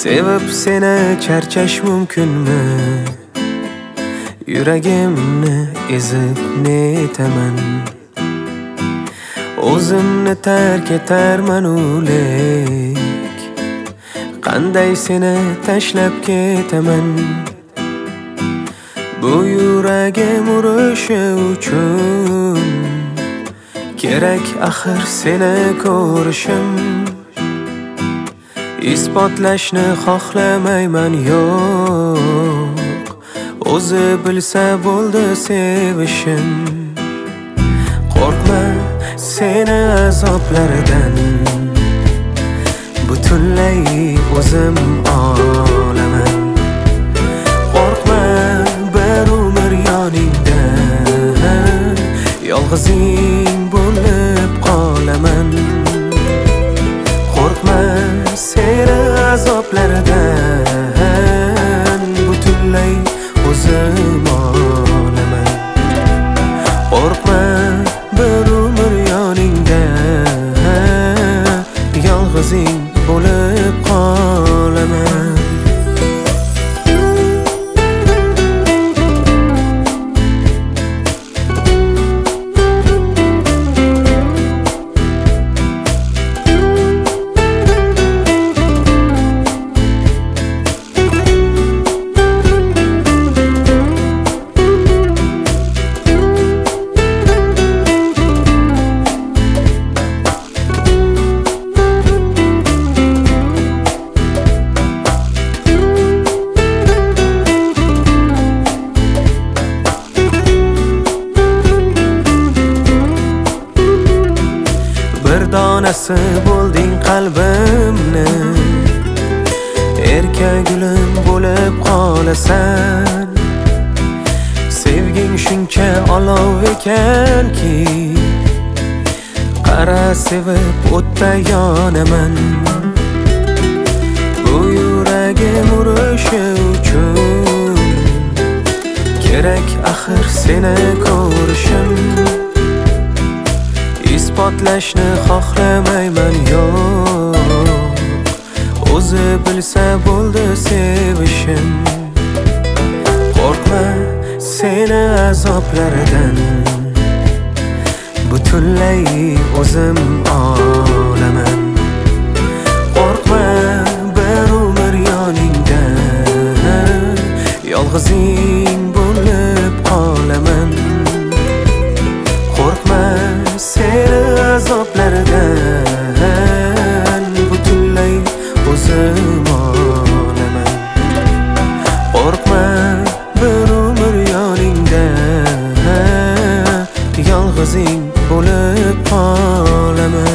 Sevib seni charchash mumkinmi? Yuragimni ezib netaman. O'zimni tark etarman o'lik. Qanday seni tashlab ketaman? Bu yuragim urishi uchun kerak axir seni ko'rishim. Isbotlashni xohlamayman, yo'q, o'zi bilsa bo'ldi sevishim. Qo'rqma seni azoblaridan, butunlay o'zim olaman. Qo'rqma bir umr yoningda, yolg'izing bo'lib qolaman. Qo'rqma seni azoblaridan, butunlay o'zim olaman. Qo'rqma bir umr yoningda, yolg'izing bo'lib qolaman. Bir donasi bo'lding qalbimni, erkagulim bo'lib qolasan. Sevging shuncha olov ekanki, qara sevib o'tda yonaman. Bu yuragim urishi uchun kerak axir seni ko'rishim. Isbotlashni xohlamayman, yo'q, o'zi bilsa bo'ldi sevishim. Qo'rqma seni azoblaridan, butunlay o'zim olaman. Qo'rqma bir umr yoningda, yolg'izing bo'lib qolaman. Qo'rqma seni azoblaridan, butunlay o'zim olaman. Qo'rqma bir umr yoningda, yolg'izing bo'lib qolaman.